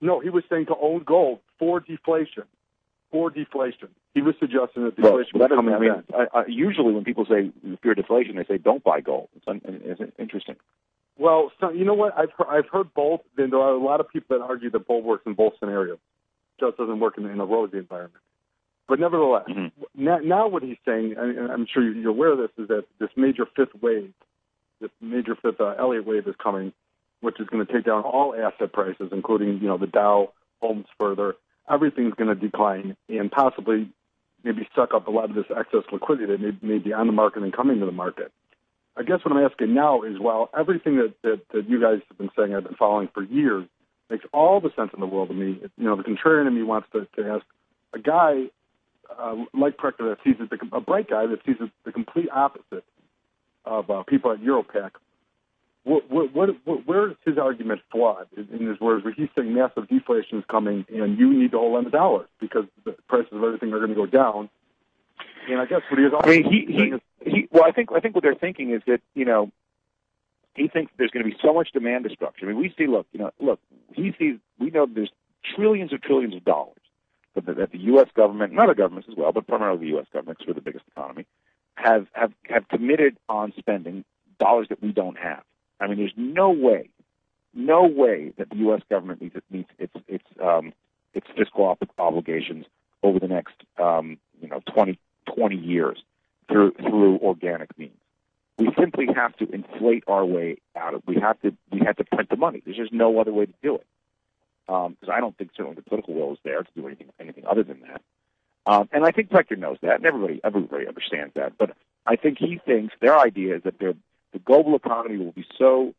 No, he was saying to own gold for deflation. For deflation. He was suggesting that Well, deflation that was doesn't coming mean, then. I, I, usually when people say fear deflation, they say don't buy gold. It's, un, it's interesting. Well, so, you know what? I've heard, I've heard both. Then there are a lot of people that argue that both works in both scenarios. Just doesn't work in, in a rosy environment. But nevertheless, Mm-hmm. now, now what he's saying, and I'm sure you're aware of this, is that this major fifth wave, this major fifth uh, Elliott wave is coming, which is going to take down all asset prices, including, you know, the Dow, homes further. Everything's going to decline and possibly maybe suck up a lot of this excess liquidity that may, may be on the market and coming to the market. I guess what I'm asking now is, while everything that, that, that you guys have been saying, I've been following for years, makes all the sense in the world to me. You know, the contrarian in me wants to, to ask a guy uh, like Prechter that sees it, the, a bright guy that sees it the complete opposite of uh, people at Europac. What, what, what, what, where is his argument flawed in, in his words, where he's saying massive deflation is coming and you need to hold on to dollars because the prices of everything are going to go down? And I guess what he is also I mean, he, saying is, he, he, well, I think I think what they're thinking is that, you know, he thinks there's going to be so much demand destruction. I mean, we see, look, you know, look, he sees, we know there's trillions of trillions of dollars that the, that the U S government, and other governments as well, but primarily the U S government, because we're the biggest economy, have, have, have committed on spending dollars that we don't have. I mean, there's no way, no way that the U S government meets, meets its its um, its fiscal ob- obligations over the next, um, you know, twenty, twenty years through through organic means. We simply have to inflate our way out of. We have to. We have to print the money. There's just no other way to do it. Because um, I don't think certainly the political will is there to do anything anything other than that. Um, and I think Prechter knows that, and everybody everybody understands that. But I think he thinks their idea is that they're. The global economy will be so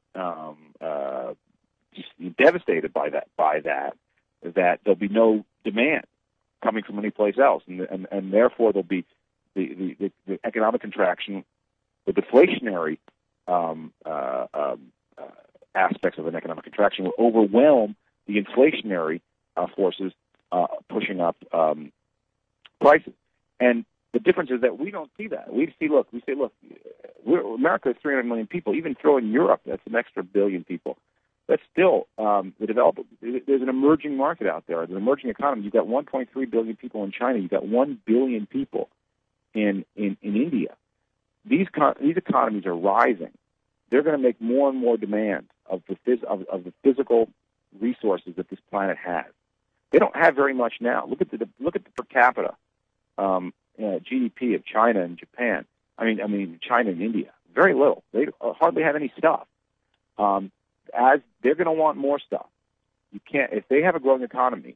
um, uh, just devastated by that, by that, that there'll be no demand coming from any place else, and and, and therefore there'll be the, the, the economic contraction, the deflationary um, uh, um, uh, aspects of an economic contraction will overwhelm the inflationary uh, forces uh, pushing up um, prices. And the difference is that we don't see that. We see, look, we say, look, we're, America is three hundred million people. Even throw in Europe, that's an extra billion people. That's still um, the developed. There's an emerging market out there. There's an emerging economy. You've got one point three billion people in China. You've got one billion people in in, in India. These these economies are rising. They're going to make more and more demand of the phys- of, of the physical resources that this planet has. They don't have very much now. Look at the look at the per capita um, uh, G D P of China and Japan. I mean, I mean China and India. Very little. They hardly have any stuff. Um, as they're going to want more stuff. You can't if they have a growing economy,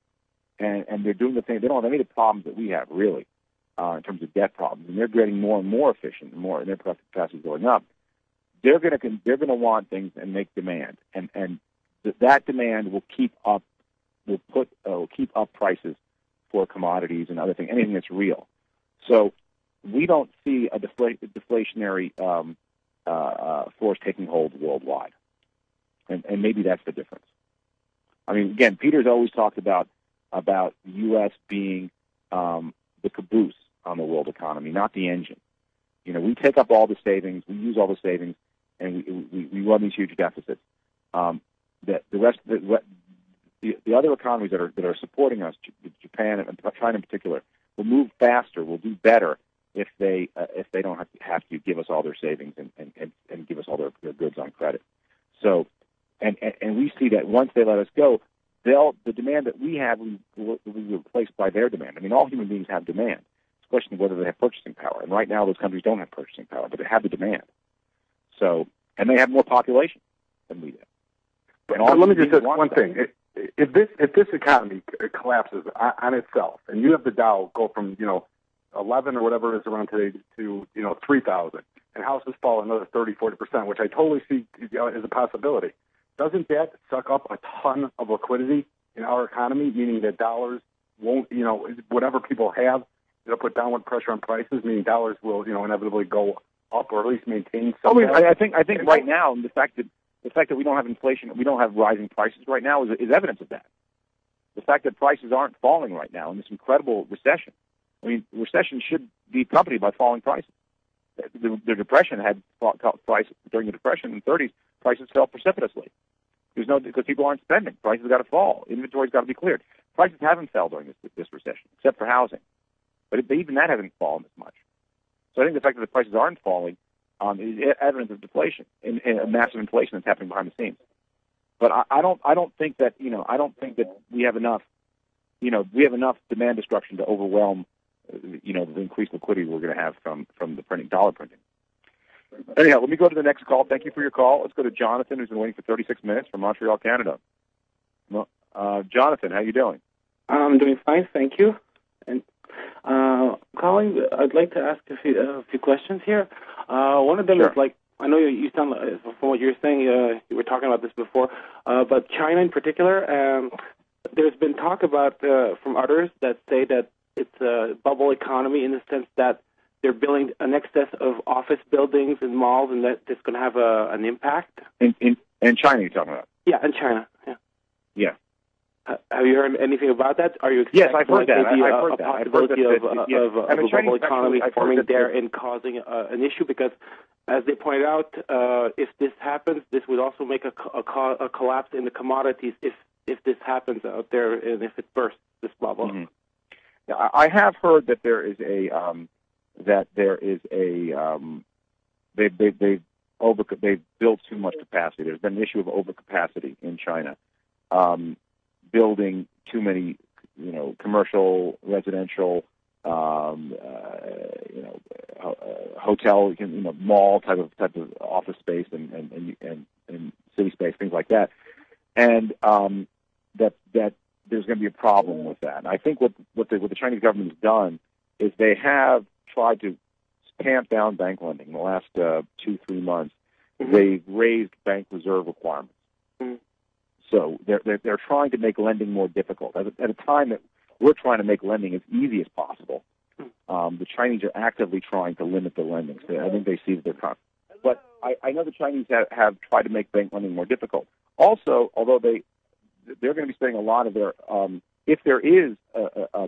and and they're doing the thing. They don't have any of the problems that we have really uh, in terms of debt problems, and they're getting more and more efficient, and more and their productive capacity is going up. They're going to they're going to want things and make demand, and and th- that demand will keep up will put uh, will keep up prices for commodities and other things, anything that's real. So we don't see a defla- deflationary um, uh, uh, force taking hold worldwide, and, and maybe that's the difference. I mean, again, Peter's always talked about about the U S being um, the caboose on the world economy, not the engine. You know, we take up all the savings, we use all the savings, and we we, we run these huge deficits. Um, that the rest of the, the the other economies that are that are supporting us, Japan and China in particular, will move faster, will do better if they uh, if they don't have to, have to give us all their savings and, and, and, and give us all their, their goods on credit. So, and, and and we see that once they let us go, they'll the demand that we have will, will be replaced by their demand. I mean, all human beings have demand. It's a question of whether they have purchasing power. And right now, those countries don't have purchasing power, but they have the demand. So, and they have more population than we do. But, but let me just say one that. thing. If this if this economy collapses on itself, and you have the Dow go from you know eleven or whatever it is around today to you know three thousand, and houses fall another thirty, forty percent, which I totally see as a possibility, doesn't that suck up a ton of liquidity in our economy? Meaning that dollars won't you know whatever people have, it'll put downward pressure on prices. Meaning dollars will you know inevitably go up or at least maintain some. I mean, I think I think right now the fact that. The fact that we don't have inflation, we don't have rising prices right now is, is evidence of that. The fact that prices aren't falling right now in this incredible recession. I mean, recession should be accompanied by falling prices. The, the Depression had price during the Depression in the thirties, prices fell precipitously. There's no because people aren't spending. Prices got to fall. Inventory's got to be cleared. Prices haven't fell during this this recession, except for housing, but it, even that hasn't fallen as much. So I think the fact that the prices aren't falling um, is evidence of deflation and, and a massive inflation that's happening behind the scenes. But I, I don't I don't think that you know I don't think that we have enough you know we have enough demand destruction to overwhelm you know the increased liquidity we're going to have from from the printing dollar printing. Anyhow, let me go to the next call. Thank you for your call. Let's go to Jonathan, who's been waiting for thirty-six minutes from Montreal, Canada. Well, uh, Jonathan, how you doing? I'm doing fine, thank you. And uh, calling, I'd like to ask a few, uh, a few questions here. Uh, one of them Sure. is like, I know you, you sound like, from what you were saying, uh, you were talking about this before, uh, but China in particular, um, there's been talk about uh, from others that say that it's a bubble economy in the sense that they're building an excess of office buildings and malls, and that it's going to have a, an impact. In, in in China, you're talking about? Yeah, in China. Yeah. Yeah. Uh, have you heard anything about that? Are you expecting Yes, I've heard that. maybe I- I've a, heard a that. I've heard possibility that- of, that- uh, yeah. of, And of the a bubble Chinese economy actually- I've heard forming that- there and causing uh, an issue? Because, as they pointed out, uh, if this happens, this would also make a, co- a, co- a collapse in the commodities if if this happens out there and if it bursts, this bubble. Mm-hmm. Yeah, I I have heard that there is a um, that there is a um, they they they over they've built too much capacity. There's been an issue of overcapacity in China, um, building too many you know commercial, residential, um, uh, you know, uh, hotel, you know, mall type of type of office space and and and, and, and city space, things like that, and um, that that. There's going to be a problem with that. And I think what what the, what the Chinese government has done is they have tried to tamp down bank lending in the last uh, two, three months. Mm-hmm. They've raised bank reserve requirements. Mm-hmm. So they're, they're they're trying to make lending more difficult. At a, at a time that we're trying to make lending as easy as possible, um, the Chinese are actively trying to limit the lending. So I think they see that they're con- But I, I know the Chinese have, have tried to make bank lending more difficult. Also, although they they're going to be spending a lot of their, um, if there is a, a,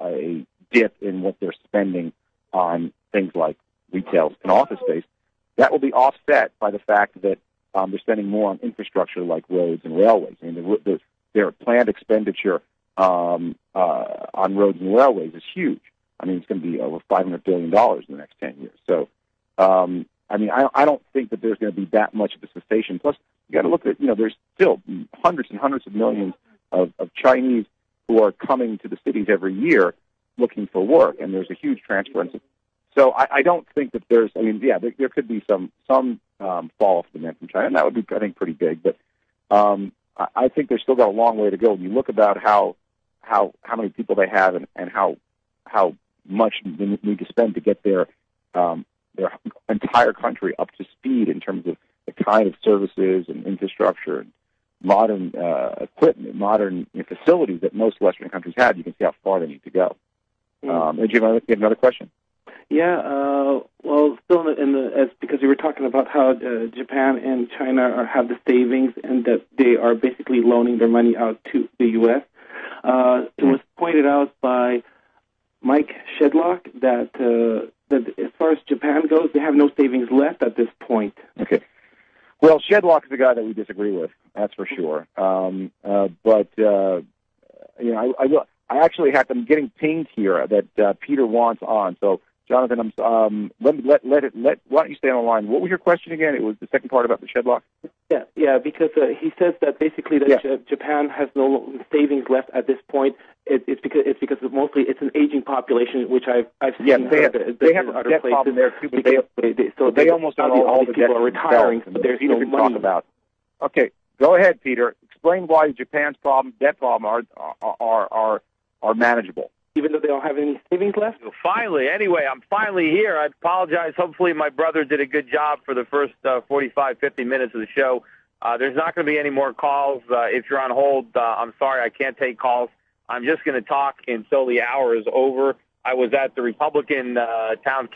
a dip in what they're spending on things like retail and office space, that will be offset by the fact that um, they're spending more on infrastructure like roads and railways. I mean, the, the, their planned expenditure um, uh, on roads and railways is huge. I mean, it's going to be over five hundred billion dollars in the next ten years. So, um, I mean, I, I don't think that there's going to be that much of a cessation. Plus, you got to look at, you know, there's still hundreds and hundreds of millions of, of Chinese who are coming to the cities every year looking for work, and there's a huge transference. So I, I don't think that there's, I mean, yeah, there, there could be some some um, fall off demand from China, and that would be, I think, pretty big. But um, I, I think there's still got a long way to go. When you look about how how how many people they have and, and how how much they need to spend to get their um, their entire country up to speed in terms of the kind of services and infrastructure and modern uh, equipment, modern you know, facilities that most Western countries have, you can see how far they need to go. Mm. Um, did you have, another, you have another question? Yeah, uh, well, still in the, in the as because you were talking about how uh, Japan and China are, have the savings and that they are basically loaning their money out to the U S. Uh, it was pointed out by Mike Shedlock that uh, that as far as Japan goes, they have no savings left at this point. Okay. Well, Shedlock is a guy that we disagree with, that's for sure. Um, uh, but uh, you know, I, I, will, I actually have. I'm getting pinged here that uh, Peter wants on. So, Jonathan, I'm, um, let let let it let. Why don't you stay on the line? What was your question again? It was the second part about the Shedlock. Yeah, yeah, because uh, he says that basically that yeah. J- Japan has no savings left at this point. It, it's because it's because mostly it's an aging population, which I've I've seen. Yeah, they have, uh, they have a other debt places. problem there too, but they, they, they so they, they almost all, all, all the these people are retiring, so but there's Peter no can money. Talk about. Okay, go ahead, Peter. Explain why Japan's problem, debt problem, are are are are manageable. Even though they don't have any savings left? Finally, anyway, I'm finally here. I apologize. Hopefully my brother did a good job for the first uh, forty-five, fifty minutes of the show. Uh, there's not going to be any more calls. Uh, if you're on hold, uh, I'm sorry, I can't take calls. I'm just going to talk until the hour is over. I was at the Republican uh, town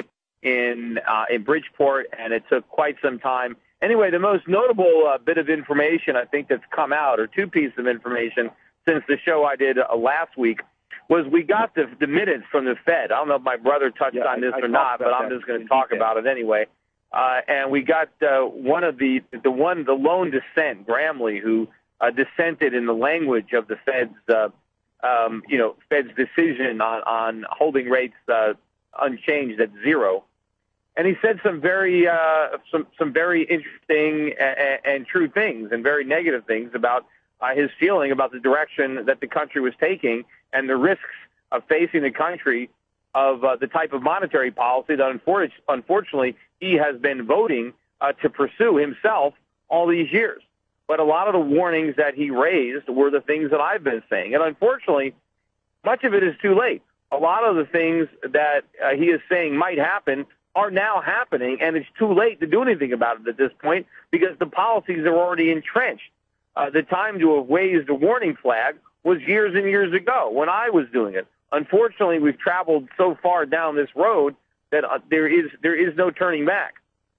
in uh, in Bridgeport, and it took quite some time. Anyway, the most notable uh, bit of information I think that's come out, or two pieces of information since the show I did uh, last week, was we got the, the minutes from the Fed. I don't know if my brother touched yeah, on this I, I or not, but I'm just going to talk about it anyway. Uh, and we got uh, one of the, the one, the lone dissent, Gramley, who uh, dissented in the language of the Fed's, uh, um, you know, Fed's decision on, on holding rates uh, unchanged at zero. And he said some very, uh, some, some very interesting and, and true things and very negative things about uh, his feeling about the direction that the country was taking and the risks of facing the country of uh, the type of monetary policy that unfortunately he has been voting uh, to pursue himself all these years. But a lot of the warnings that he raised were the things that I've been saying. And unfortunately, much of it is too late. A lot of the things that uh, he is saying might happen are now happening, and it's too late to do anything about it at this point because the policies are already entrenched. Uh, the time to have raised a warning flag was years and years ago when I was doing it. Unfortunately, we've traveled so far down this road that uh, there is there is no turning back.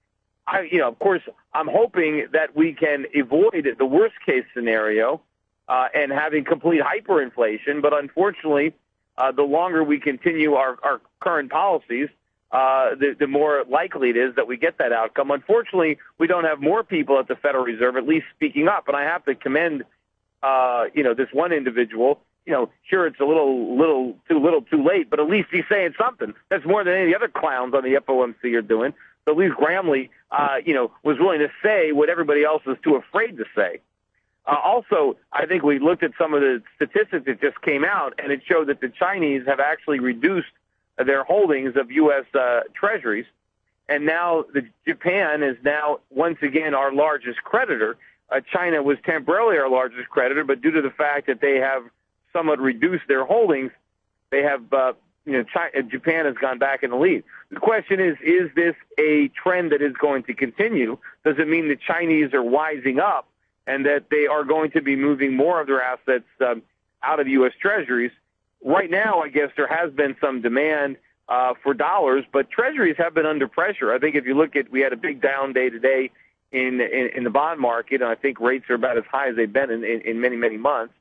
I, you know, of course, I'm hoping that we can avoid the worst case scenario uh, and having complete hyperinflation. But unfortunately, uh, the longer we continue our, our current policies, uh, the, the more likely it is that we get that outcome. Unfortunately, we don't have more people at the Federal Reserve at least speaking up. And I have to commend, uh, you know, this one individual. You know, sure, it's a little, little too little, too late, but at least he's saying something. That's more than any other clowns on the F O M C are doing. So at least Gramley, uh, you know, was willing to say what everybody else is too afraid to say. Uh, also, I think we looked at some of the statistics that just came out, and it showed that the Chinese have actually reduced their holdings of U S uh, treasuries, and now the, Japan is now once again our largest creditor. Uh, China was temporarily our largest creditor, but due to the fact that they have somewhat reduced their holdings, they have, uh, you know, China, Japan has gone back in the lead. The question is, is this a trend that is going to continue? Does it mean the Chinese are wising up and that they are going to be moving more of their assets um, out of U S Treasuries? Right now, I guess there has been some demand uh, for dollars, but Treasuries have been under pressure. I think if you look at, we had a big down day today in in, in the bond market, and I think rates are about as high as they've been in, in, in many, many months.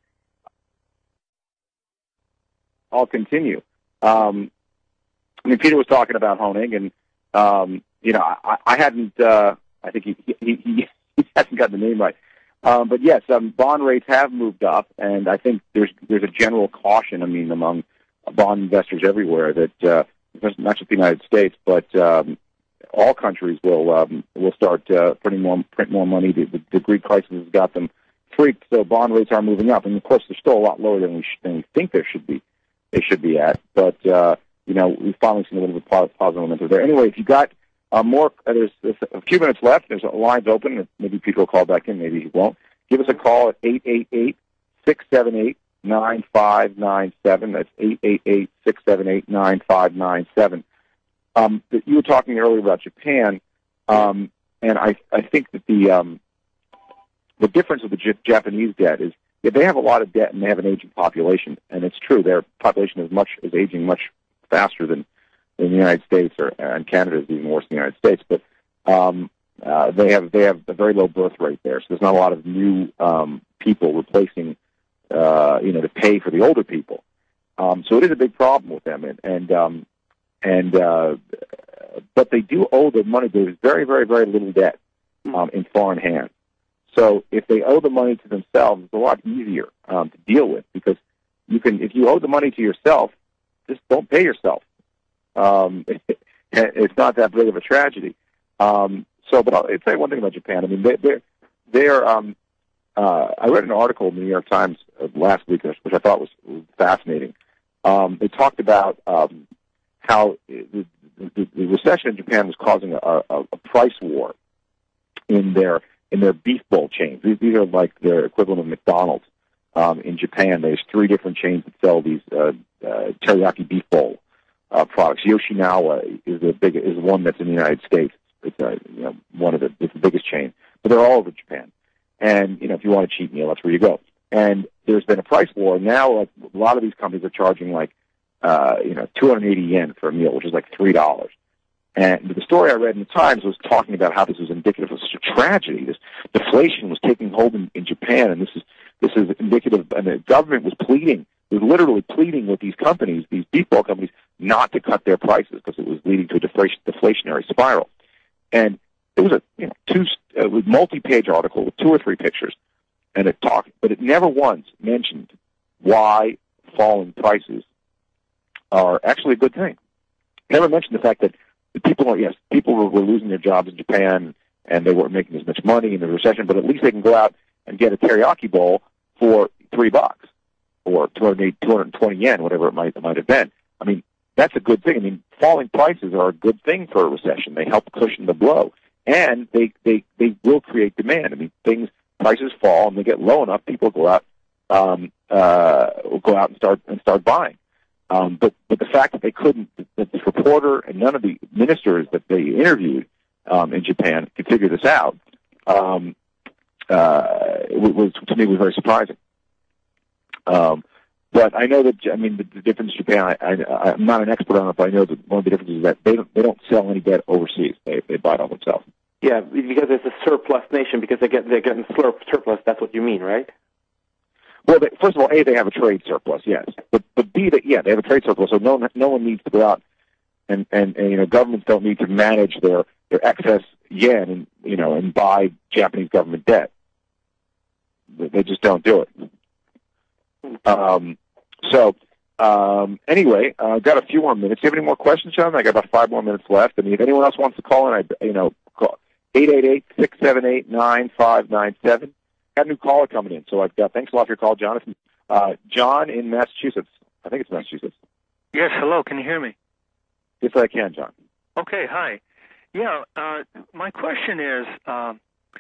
I'll continue. Um, I mean, Peter was talking about Honig, and um, you know, I, I hadn't. Uh, I think he, he, he, he hasn't got the name right. Um, but yes, um, bond rates have moved up, and I think there's there's a general caution. I mean, among bond investors everywhere that uh, not just the United States, but um, all countries will um, will start uh, printing more print more money. The, the, the Greek crisis has got them freaked, so bond rates are moving up, and of course, they're still a lot lower than we, sh- than we think there should be. They should be at, but uh, you know, we've finally seen a little bit of positive momentum there. Anyway, if you got uh, more, uh, there's, there's a few minutes left. There's lines open. Maybe people will call back in. Maybe he won't. Give us a call at eight eight eight, six seven eight, nine five nine seven. That's eight eight eight, six seven eight, nine five nine seven. Um, you were talking earlier about Japan, um, and I, I think that the um, the difference with the J- Japanese debt is, yeah, they have a lot of debt and they have an aging population, and it's true. Their population is much is aging much faster than, than the United States, or and Canada is even worse than the United States. But um, uh, they have they have a very low birth rate there, so there's not a lot of new um, people replacing, uh, you know, to pay for the older people. Um, so it is a big problem with them, and and um, and uh, but they do owe the money. There's very very very little debt um, in foreign hands. So if they owe the money to themselves, it's a lot easier um, to deal with, because you can, if you owe the money to yourself, just don't pay yourself. Um, it, it's not that big of a tragedy. Um, so, but I'll, I'll tell you one thing about Japan. I mean, they, they're, they're um, uh, I read an article in the New York Times last week, which I thought was, was fascinating. Um, they talked about um, how the, the, the recession in Japan was causing a, a, a price war in their in their beef bowl chains. These, these are like their equivalent of McDonald's um, in Japan. There's three different chains that sell these uh, uh, teriyaki beef bowl uh, products. Yoshinawa is the big is one that's in the United States. It's uh, you know one of the it's the biggest chain, but they're all over Japan. And you know if you want a cheap meal, that's where you go. And there's been a price war now. Like, a lot of these companies are charging like uh, you know two hundred eighty yen for a meal, which is like three dollars. And the story I read in the Times was talking about how this was indicative of such a tragedy. This deflation was taking hold in, in Japan, and this is this is indicative. And the government was pleading, was literally pleading with these companies, these beef bowl companies, not to cut their prices because it was leading to a deflation, deflationary spiral. And it was a you know, two uh, multi-page article with two or three pictures, and it talked, but it never once mentioned why falling prices are actually a good thing. It never mentioned the fact that the people are, yes, people were, were losing their jobs in Japan, and they weren't making as much money in the recession, but at least they can go out and get a teriyaki bowl for three bucks or two hundred twenty yen, whatever it might, it might have been. I mean, that's a good thing. I mean, falling prices are a good thing for a recession. They help cushion the blow. And they, they, they will create demand. I mean, things, prices fall and they get low enough, people go out, um, uh, will go out and start, and start buying. Um, but, but the fact that they couldn't, that this reporter and none of the ministers that they interviewed, um, in Japan could figure this out, um, uh, was, to me, was very surprising. Um, but I know that, I mean, the, the difference in Japan, I, I, I'm not an expert on it, but I know that one of the differences is that they don't, they don't sell any debt overseas. They, they buy it all themselves. Yeah, because it's a surplus nation, because they get, they're getting surplus, that's what you mean, right? Well, they, first of all, A, they have a trade surplus, yes. But, but B, that, yeah, they have a trade surplus, so no, no one needs to go out and, and, and, you know, governments don't need to manage their, their excess yen and, you know, and buy Japanese government debt. They just don't do it. Um, so, um, anyway, I've uh, got a few more minutes. Do you have any more questions, John? I got about five more minutes left. I mean, if anyone else wants to call in, I, you know, call eight eight eight, six seven eight, nine five nine seven. Got a new caller coming in, so I've got, thanks a lot for your call, Jonathan. Uh, John in Massachusetts. I think it's Massachusetts. Yes, hello, can you hear me? Yes, I can, John. Okay, hi. Yeah, uh, my question is, um,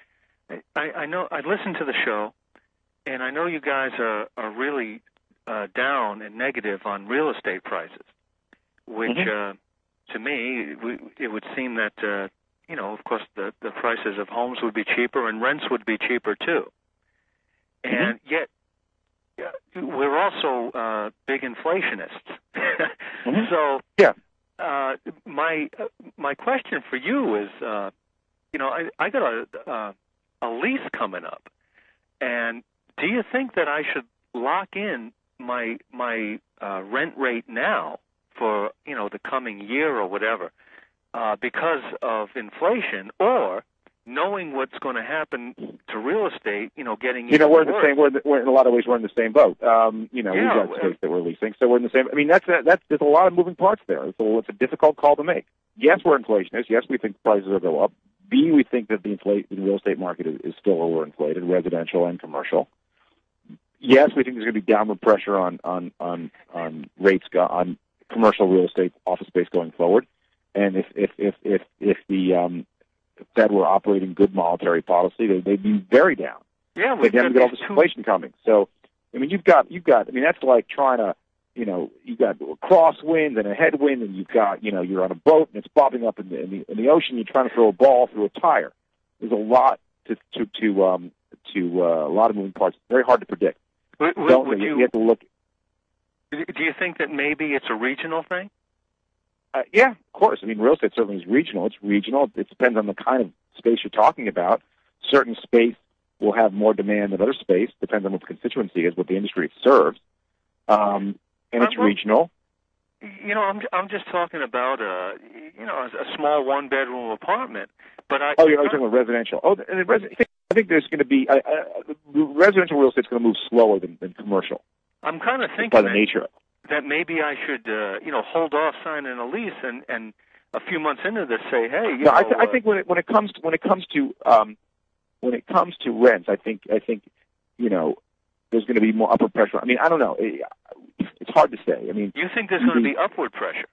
I, I know, I listened to the show, and I know you guys are, are really uh, down and negative on real estate prices, which, mm-hmm. uh, to me, we, it would seem that, uh, you know, of course, the, the prices of homes would be cheaper and rents would be cheaper, too. And mm-hmm. yet, we're also uh, big inflationists. mm-hmm. So, yeah. uh, my uh, my question for you is, uh, you know, I, I got a uh, a lease coming up, and do you think that I should lock in my my uh, rent rate now for, you know, the coming year or whatever, uh, because of inflation, or knowing what's going to happen to real estate, you know, getting you know, we're in worse. the same. We're, the, we're in a lot of ways we're in the same boat. Um, you know, yeah, we've got space that we're leasing, so we're in the same. I mean, that's a, that's there's a lot of moving parts there. So it's a difficult call to make. Yes, we're inflationists. Yes, we think prices will go up. B, we think that the inflate the real estate market is, is still overinflated, residential and commercial. Yes, we think there's going to be downward pressure on on on on rates go, on commercial real estate office space going forward. And if if if if, if the um, Fed were operating good monetary policy, they, they'd be very down. Yeah, they'd have to get all this inflation coming. So, I mean, you've got you've got. I mean, that's like trying to, you know, you've got a crosswind and a headwind, and you've got, you know, you're on a boat and it's bobbing up in the in the, in the ocean. You're trying to throw a ball through a tire. There's a lot to to to um to uh, a lot of moving parts. It's very hard to predict. Would, Don't would you, you, you have to look. Do you think that maybe it's a regional thing? Uh, yeah, of course. I mean, real estate certainly is regional. It's regional. It depends on the kind of space you're talking about. Certain space will have more demand than other space. Depends on what the constituency is, what the industry it serves. Um, and it's well, regional. You know, I'm I'm just talking about a you know a, a small one bedroom apartment. But I oh, you're talking about residential. Oh, and the res- I think there's going to be uh, uh, residential real estate's going to move slower than, than commercial. I'm kind of thinking by the that, nature. that maybe I should uh, you know hold off signing a lease and and. A few months into this, say, hey, you no, know, I, th- uh, I think when it when it comes to, when it comes to um, when it comes to rents, I think I think you know there's going to be more upward pressure. I mean, I don't know. It, it's hard to say. I mean, you think there's going to be upward pressure?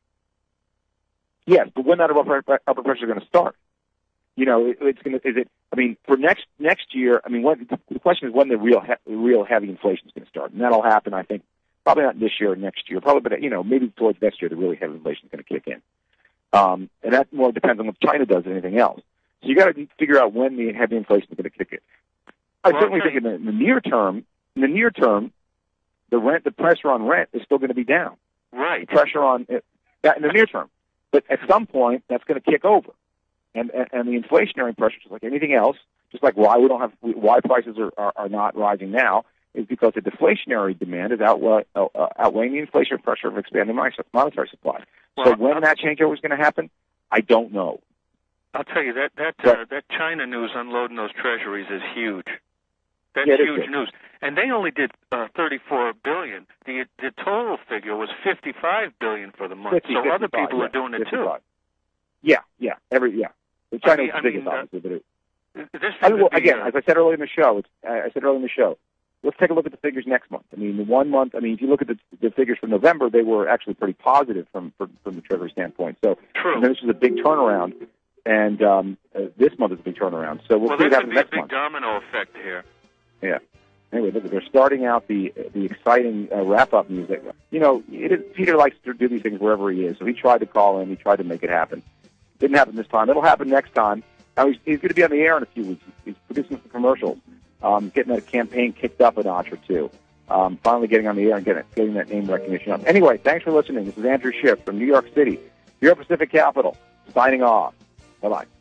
Yes, but when that upward upward pressure is going to start? You know, it, it's going to. Is it? I mean, for next next year. I mean, when, the question is when the real he- real heavy inflation is going to start, and that'll happen. I think probably not this year or next year. Probably, but you know, maybe towards next year, the really heavy inflation is going to kick in. Um, and that more depends on what China does than anything else. So you got to figure out when the heavy inflation is going to kick in. I well, certainly okay. think in the, in the near term, in the near term, the rent, the pressure on rent is still going to be down. Right. The pressure on it, that in the near term, but at some point that's going to kick over, and and, and the inflationary pressure, just like anything else, just like why we don't have why prices are, are, are not rising now, is because the deflationary demand is outweigh, uh, outweighing the inflationary pressure of expanding monetary supply. Well, so when I'm, that changeover is going to happen, I don't know. I'll tell you that that uh, that China news unloading those treasuries is huge. That's yeah, huge good. news. And they only did uh, thirty-four billion. The the total figure was fifty-five billion for the month. fifty, so other fifty-five, people yeah, are doing it fifty-five. too. Yeah, yeah, every yeah. The China I mean, is the I biggest, mean, uh, obviously, but it, This I mean, well, be, again, uh, as I said earlier in the show, it's, I said earlier in the show, let's take a look at the figures next month. I mean, the one month, I mean, if you look at the, the figures for November, they were actually pretty positive from from, from the Treasury standpoint. So True. And this is a big turnaround, and um, uh, this month is a big turnaround. So we'll, well, see what there happens could be a next big month. domino effect here. Yeah. Anyway, look, they're starting out the the exciting uh, wrap-up music. You know, it is, Peter likes to do these things wherever he is, so he tried to call in. He tried to make it happen. Didn't happen this time. It'll happen next time. Now, he's, he's going to be on the air in a few weeks. He's producing some commercials, um, getting that campaign kicked up a notch or two, um, finally getting on the air and getting, getting that name recognition up. Anyway, thanks for listening. This is Andrew Schiff from New York City, Euro Pacific Capital, signing off. Bye-bye.